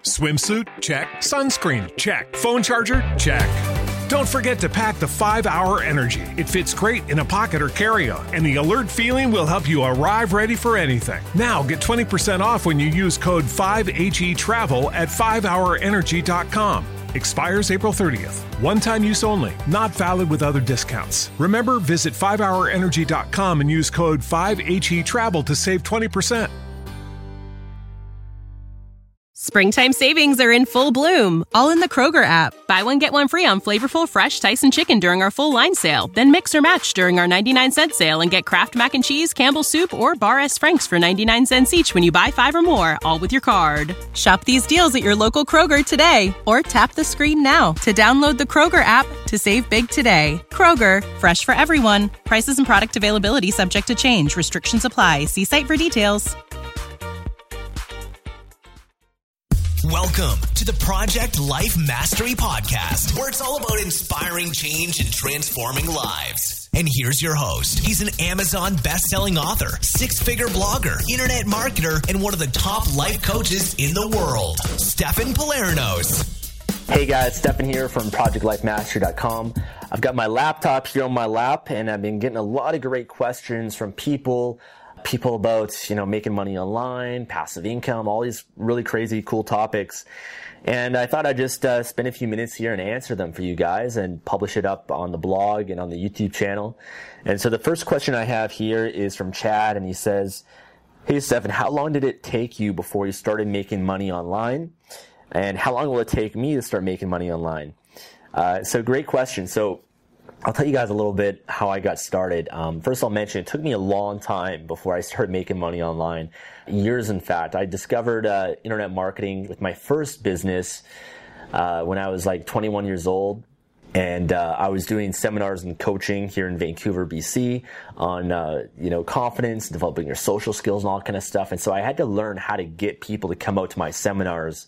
Swimsuit? Check. Sunscreen? Check. Phone charger? Check. Don't forget to pack the 5-Hour Energy. It fits great in a pocket or carry-on, and the alert feeling will help you arrive ready for anything. Now get 20% off when you use code 5HETRAVEL at 5hourenergy.com. Expires April 30th. One-time use only. Not valid with other discounts. Remember, visit 5hourenergy.com and use code 5HETRAVEL to save 20%. Springtime savings are in full bloom, all in the Kroger app. Buy one, get one free on flavorful, fresh Tyson chicken during our full line sale. Then mix or match during our 99-cent sale and get Kraft Mac and Cheese, Campbell's Soup, or Bar S. Frank's for 99 cents each when you buy 5 or more, all with your card. Shop these deals at your local Kroger today, or tap the screen now to download the Kroger app to save big today. Kroger, fresh for everyone. Prices and product availability subject to change. Restrictions apply. See site for details. Welcome to the Project Life Mastery Podcast, where it's all about inspiring change and transforming lives. And here's your host. He's an Amazon best-selling author, 6-figure blogger, internet marketer, and one of the top life coaches in the world, Stefan Palernos. Hey guys, Stefan here from ProjectLifeMastery.com. I've got my laptop here on my lap, and I've been getting a lot of great questions from people about, making money online, passive income, all these really crazy, cool topics. And I thought I'd just spend a few minutes here and answer them for you guys and publish it up on the blog and on the YouTube channel. And so the first question I have here is from Chad, and he says, "Hey, Stefan, how long did it take you before you started making money online? And how long will it take me to start making money online?" So great question. So I'll tell you guys a little bit how I got started. First, I'll mention it took me a long time before I started making money online. Years, in fact. I discovered internet marketing with my first business when I was like 21 years old. And I was doing seminars and coaching here in Vancouver, BC on, confidence, developing your social skills and all that kind of stuff. And so I had to learn how to get people to come out to my seminars,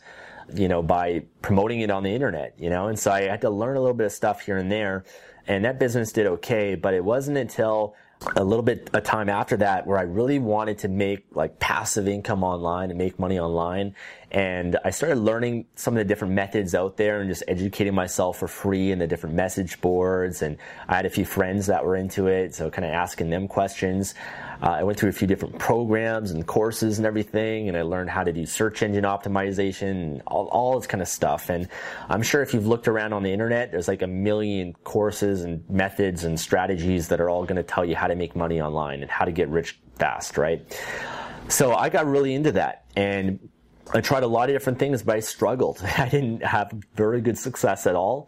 by promoting it on the internet, And so I had to learn a little bit of stuff here and there. And that business did okay, but it wasn't until a little bit of time after that where I really wanted to make like passive income online and make money online. And I started learning some of the different methods out there and just educating myself for free in the different message boards. And I had a few friends that were into it, so kind of asking them questions. I went through a few different programs and courses and everything, and I learned how to do search engine optimization and all this kind of stuff. And I'm sure if you've looked around on the internet, there's like a million courses and methods and strategies that are all going to tell you how to make money online and how to get rich fast, right? So I got really into that, and I tried a lot of different things, but I struggled. I didn't have very good success at all.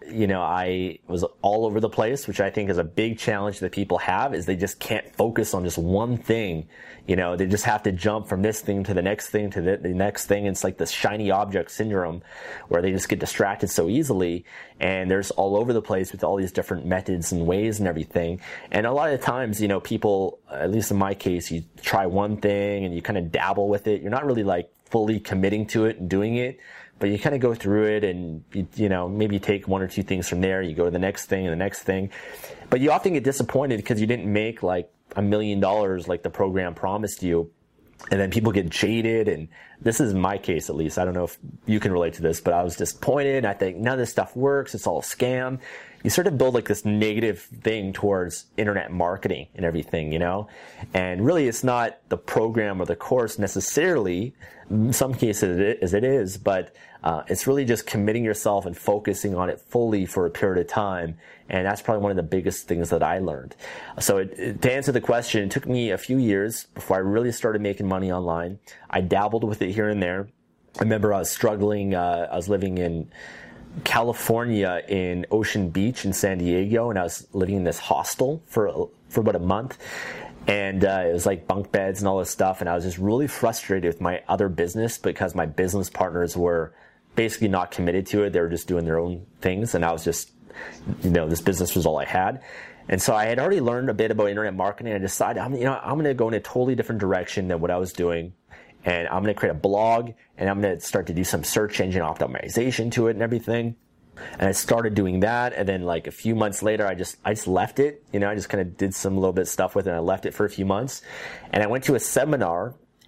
I was all over the place, which I think is a big challenge that people have, is they just can't focus on just one thing. They just have to jump from this thing to the next thing to the next thing. It's like this shiny object syndrome where they just get distracted so easily, and they're just all over the place with all these different methods and ways and everything. And a lot of times, people, at least in my case, you try one thing and you kind of dabble with it. You're not really like fully committing to it and doing it, but you kind of go through it and, maybe you take one or two things from there. You go to the next thing and the next thing. But you often get disappointed because you didn't make like $1 million like the program promised you. And then people get jaded. And this is my case, at least. I don't know if you can relate to this, but I was disappointed. I think none of this stuff works. It's all a scam. You sort of build like this negative thing towards internet marketing and everything, and really it's not the program or the course necessarily. In some cases it is, but it's really just committing yourself and focusing on it fully for a period of time. And that's probably one of the biggest things that I learned. So to answer the question, it took me a few years before I really started making money online. I dabbled with it here and there. I remember I was struggling. I was living in California in Ocean Beach in San Diego, and I was living in this hostel for about a month, and it was like bunk beds and all this stuff, and I was just really frustrated with my other business because my business partners were basically not committed to it. They were just doing their own things, and I was just, this business was all I had. And so I had already learned a bit about internet marketing. I decided, I'm going to go in a totally different direction than what I was doing. And I'm going to create a blog, and I'm going to start to do some search engine optimization to it and everything. And I started doing that, and then like a few months later, I just left it. I just kind of did some little bit of stuff with it, and I left it for a few months. And I went to a seminar,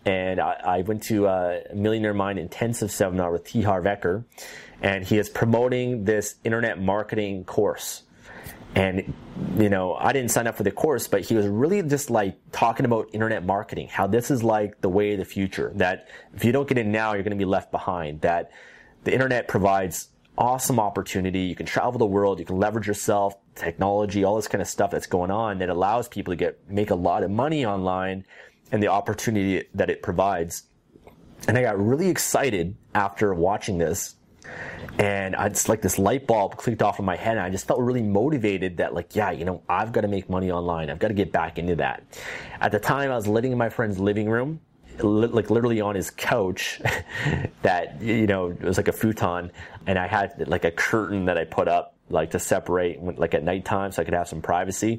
and I went to a Millionaire Mind intensive seminar with T. Harv Eker, and he is promoting this internet marketing course. And, I didn't sign up for the course, but he was really just like talking about internet marketing, how this is like the way of the future, that if you don't get in now, you're going to be left behind, that the internet provides awesome opportunity. You can travel the world, you can leverage yourself, technology, all this kind of stuff that's going on that allows people to make a lot of money online, and the opportunity that it provides. And I got really excited after watching this, and it's like this light bulb clicked off in my head, and I just felt really motivated that I've got to make money online. I've got to get back into that. At the time, I was living in my friend's living room, like literally on his couch that, it was like a futon, and I had like a curtain that I put up like to separate like at nighttime so I could have some privacy.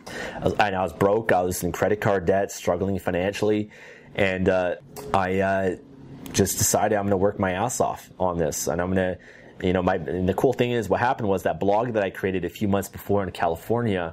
I was broke. I was in credit card debt, struggling financially, and I just decided I'm going to work my ass off on this, and I'm going to, and the cool thing is what happened was that blog that I created a few months before in California,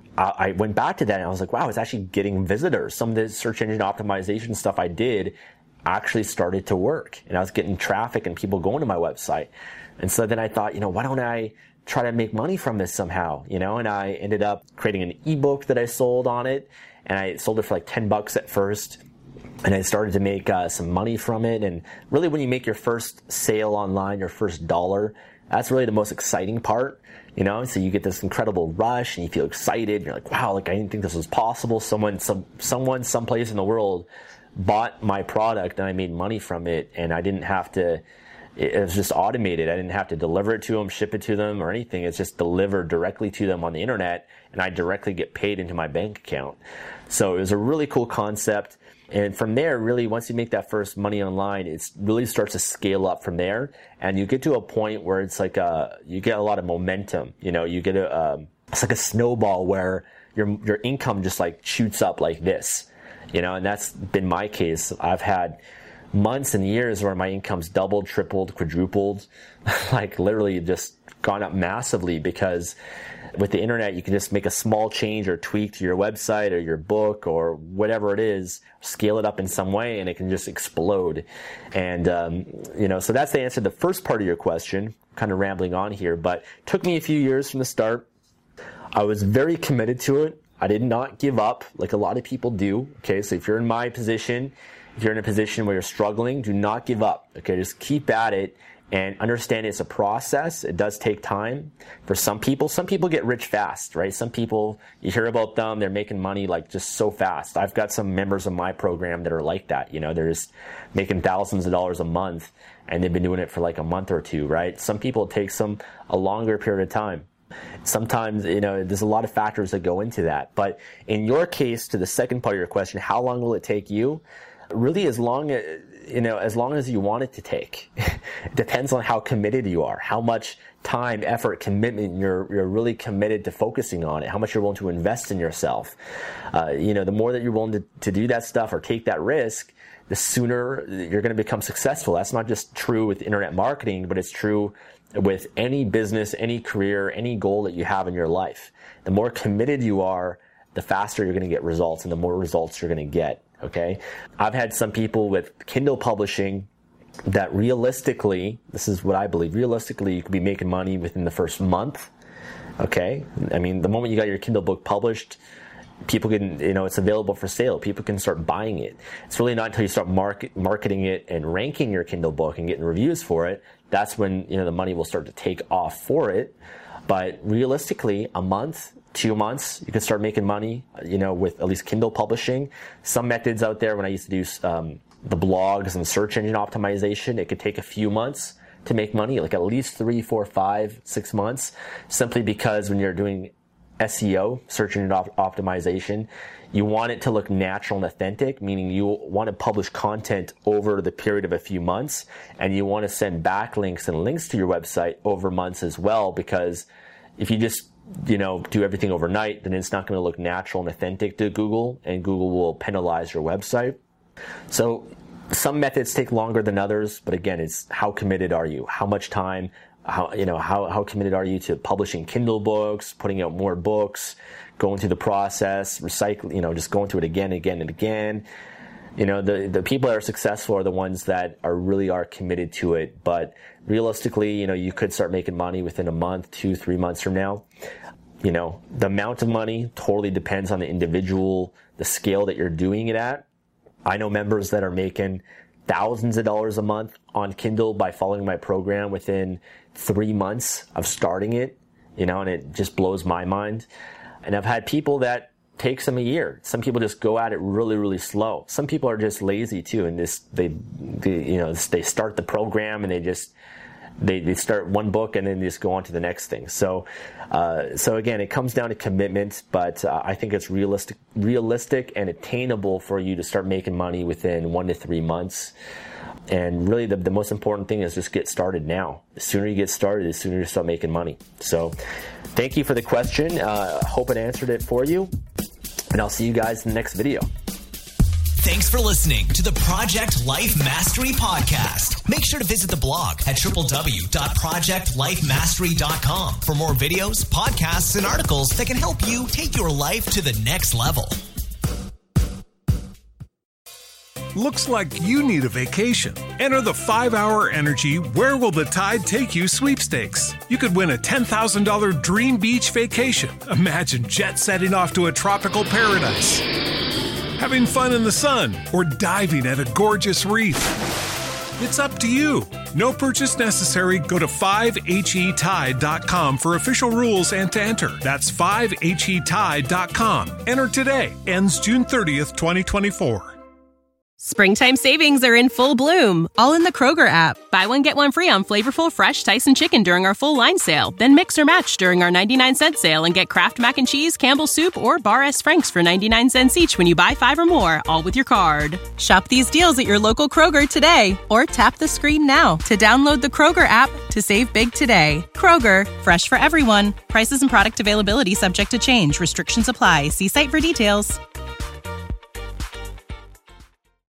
I went back to that and I was like, wow, it's actually getting visitors. Some of the search engine optimization stuff I did actually started to work, and I was getting traffic and people going to my website. And so then I thought, why don't I try to make money from this somehow, and I ended up creating an ebook that I sold on it, and I sold it for like $10 at first. And I started to make some money from it. And really, when you make your first sale online, your first $1, that's really the most exciting part, So you get this incredible rush, and you feel excited. You're like, wow, I didn't think this was possible. Someone, someplace in the world bought my product, and I made money from it, and I didn't have to. It was just automated. I didn't have to deliver it to them, ship it to them, or anything. It's just delivered directly to them on the internet, and I directly get paid into my bank account. So it was a really cool concept. And from there, really, once you make that first money online, it really starts to scale up from there. And you get to a point where it's like you get a lot of momentum. You get it's like a snowball where your income just like shoots up like this. And that's been my case. I've had months and years where my income's doubled, tripled, quadrupled, like literally just gone up massively, because with the internet, you can just make a small change or tweak to your website or your book or whatever it is, scale it up in some way, and it can just explode. And, so that's the answer to the first part of your question. Kind of rambling on here, but it took me a few years from the start. I was very committed to it. I did not give up like a lot of people do. Okay, so if you're in my position, if you're in a position where you're struggling, do not give up. Okay, just keep at it. And understand it's a process. It does take time. For some people get rich fast, right? Some people, you hear about them, they're making money like just so fast. I've got some members of my program that are like that. They're just making thousands of dollars a month, and they've been doing it for like a month or two, right? Some people, it takes them a longer period of time. Sometimes, there's a lot of factors that go into that. But in your case, to the second part of your question, how long will it take you? Really, as long as you want it to take. It depends on how committed you are, how much time, effort, commitment you're really committed to focusing on it, how much you're willing to invest in yourself. The more that you're willing to do that stuff or take that risk, the sooner you're going to become successful. That's not just true with internet marketing, but it's true with any business, any career, any goal that you have in your life. The more committed you are, the faster you're going to get results, and the more results you're going to get. Okay, I've had some people with Kindle publishing that realistically, this is what I believe, realistically you could be making money within the first month. Okay, I mean, the moment you got your Kindle book published, people can, it's available for sale. People can start buying it. It's really not until you start marketing it and ranking your Kindle book and getting reviews for it, that's when, the money will start to take off for it. But realistically, a month, 2 months, you can start making money, with at least Kindle publishing. Some methods out there, when I used to do the blogs and search engine optimization, it could take a few months to make money, like at least 3, 4, 5, 6 months, simply because when you're doing SEO, search engine optimization, you want it to look natural and authentic, meaning you want to publish content over the period of a few months, and you want to send backlinks and links to your website over months as well, because if you just do everything overnight, then it's not going to look natural and authentic to Google, and Google will penalize your website. So some methods take longer than others, but again, it's how committed are you? How much time? How committed are you to publishing Kindle books, putting out more books, going through the process, recycle, just going through it again and again. the people that are successful are the ones that really are committed to it. But realistically, you could start making money within a month, 2-3 months from now. The amount of money totally depends on the individual, the scale that you're doing it at. I know members that are making thousands of dollars a month on Kindle by following my program within 3 months of starting it, and it just blows my mind. And I've had people that takes them a year. Some people just go at it really, really slow. Some people are just lazy too, and they start the program and they start one book and then they just go on to the next thing. So again, it comes down to commitment, but I think it's realistic and attainable for you to start making money within 1 to 3 months. And really the most important thing is just get started now. The sooner you get started, the sooner you start making money. So thank you for the question. Hope it answered it for you. And I'll see you guys in the next video. Thanks for listening to the Project Life Mastery Podcast. Make sure to visit the blog at www.projectlifemastery.com for more videos, podcasts, and articles that can help you take your life to the next level. Looks like you need a vacation. Enter the 5-Hour Energy Where Will the Tide Take You sweepstakes. You could win a $10,000 dream beach vacation. Imagine jet setting off to a tropical paradise, having fun in the sun, or diving at a gorgeous reef. It's up to you. No purchase necessary. Go to 5HETide.com for official rules and to enter. That's 5HETide.com. Enter today. Ends June 30th, 2024. Springtime savings are in full bloom, all in the Kroger app. Buy one, get one free on flavorful, fresh Tyson chicken during our full line sale. Then mix or match during our 99-cent sale and get Kraft Mac and Cheese, Campbell's Soup, or Bar S. Frank's for 99 cents each when you buy 5 or more, all with your card. Shop these deals at your local Kroger today, or tap the screen now to download the Kroger app to save big today. Kroger, fresh for everyone. Prices and product availability subject to change. Restrictions apply. See site for details.